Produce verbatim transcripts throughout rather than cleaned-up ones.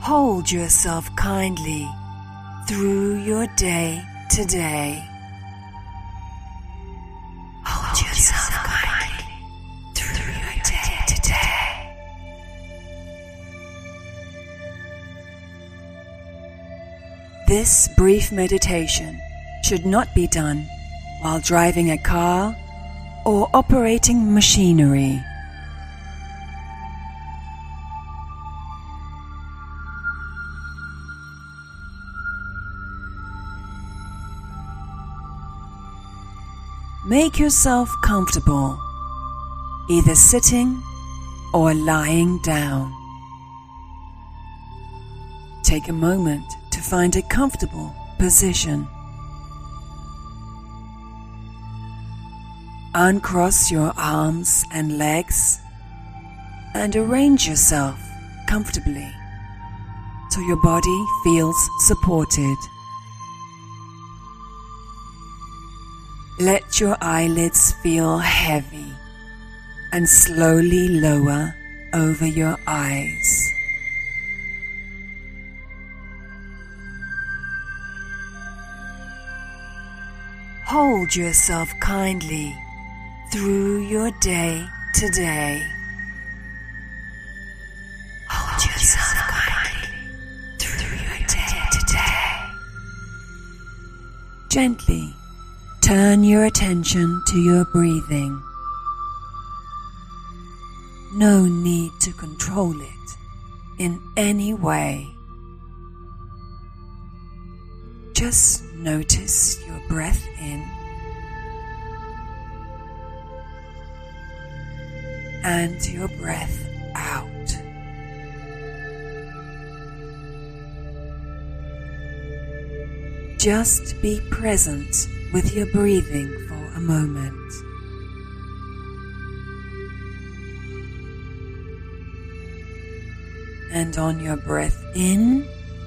Hold yourself kindly through your day today. Hold yourself kindly through your day today. This brief meditation should not be done while driving a car or operating machinery. Make yourself comfortable, either sitting or lying down. Take a moment to find a comfortable position. Uncross your arms and legs and arrange yourself comfortably so your body feels supported. Let your eyelids feel heavy and slowly lower over your eyes. Hold yourself kindly through your day today. Hold yourself kindly through your day today. Gently turn your attention to your breathing. No need to control it in any way. Just notice your breath in and your breath out. Just be present with your breathing for a moment. And on your breath in,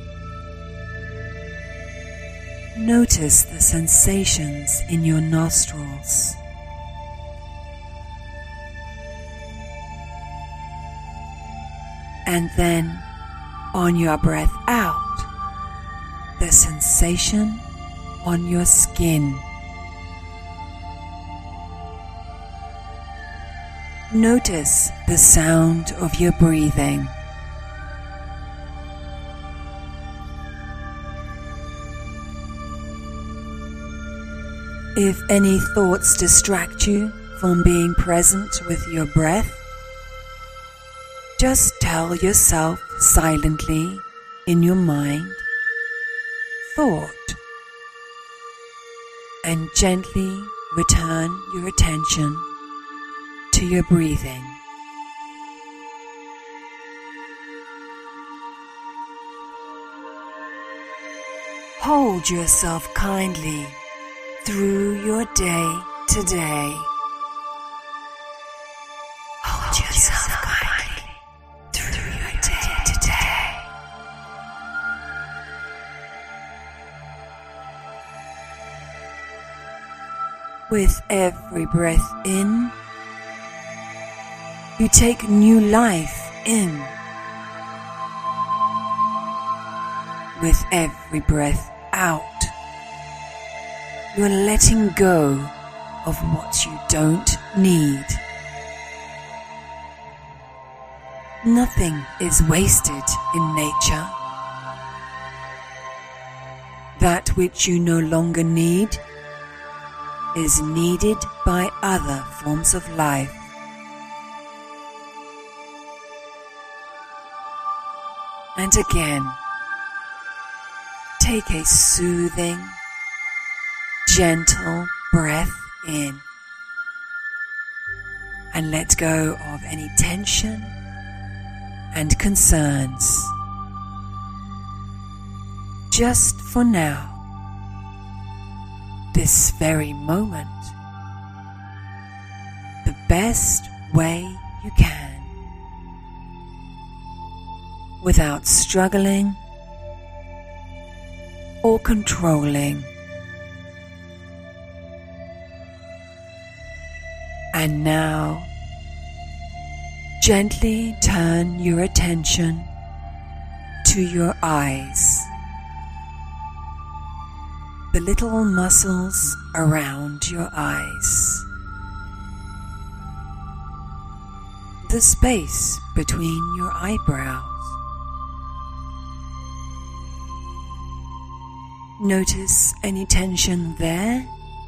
notice the sensations in your nostrils. And then, on your breath out, the sensation on your skin. Notice the sound of your breathing. If any thoughts distract you from being present with your breath, just tell yourself silently in your mind, thought, and gently return your attention to your breathing. Hold yourself kindly through your day today. Hold yourself kindly through your day today. With every breath in, you take new life in. With every breath out, you're letting go of what you don't need. Nothing is wasted in nature. That which you no longer need is needed by other forms of life. And again, take a soothing, gentle breath in and let go of any tension and concerns. Just for now, this very moment, the best way you can, without struggling or controlling. And now, gently turn your attention to your eyes, the little muscles around your eyes, the space between your eyebrows. Notice any tension there.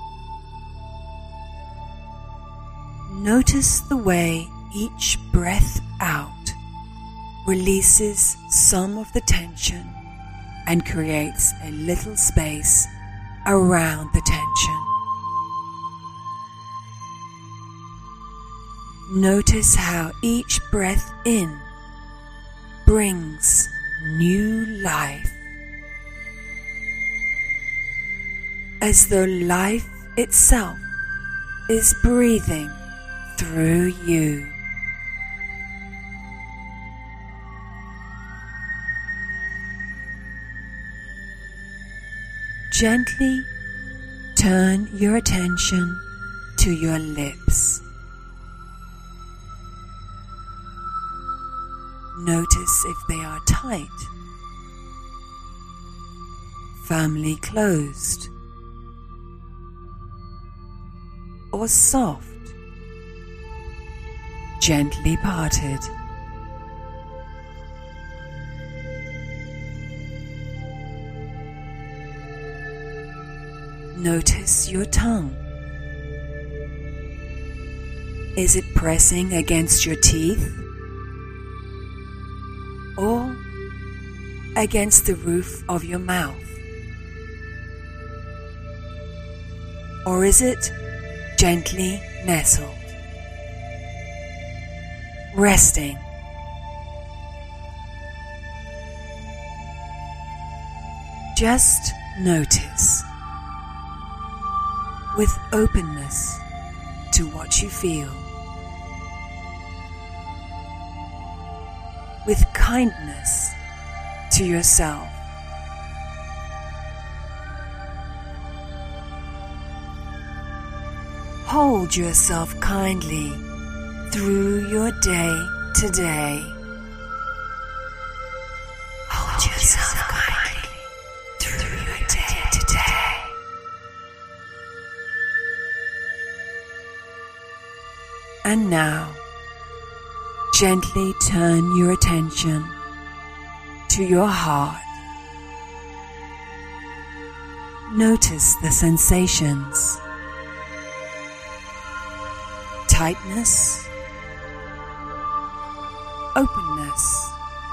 Notice the way each breath out releases some of the tension and creates a little space around the tension. Notice how each breath in brings new life, as though life itself is breathing through you. Gently turn your attention to your lips. Notice if they are tight, firmly closed, or soft, gently parted. Notice your tongue. Is it pressing against your teeth or against the roof of your mouth? Or is it gently nestled, resting? Just notice with openness to what you feel, with kindness to yourself. Hold yourself kindly through your day today. Hold yourself kindly through your day today. And now, gently turn your attention to your heart. Notice the sensations. Tightness, openness.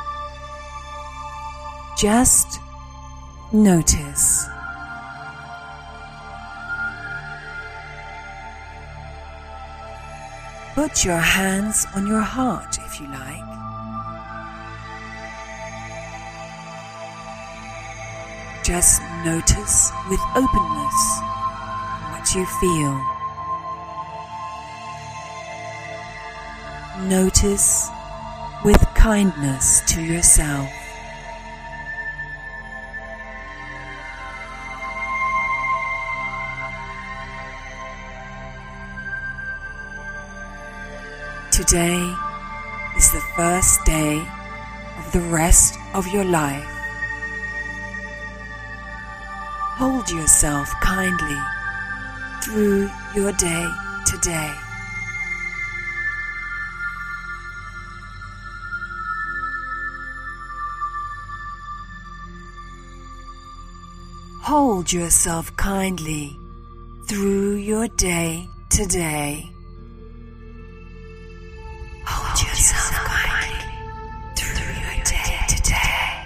Just notice. Put your hands on your heart if you like. Just notice with openness what you feel. Notice with kindness to yourself. Today is the first day of the rest of your life. Hold yourself kindly through your day today. Hold yourself kindly through your day today. Hold yourself kindly through your day today.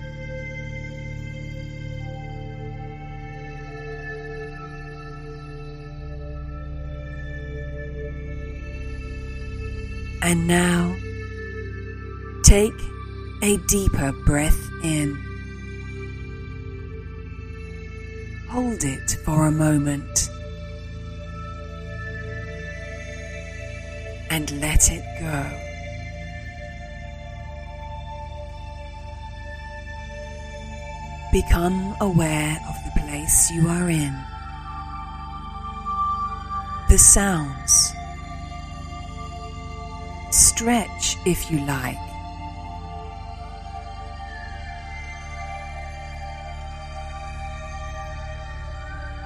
And now, take a deeper breath in. Hold it for a moment and let it go. Become aware of the place you are in, the sounds. Stretch if you like.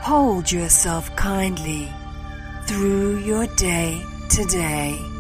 hold yourself kindly through your day today.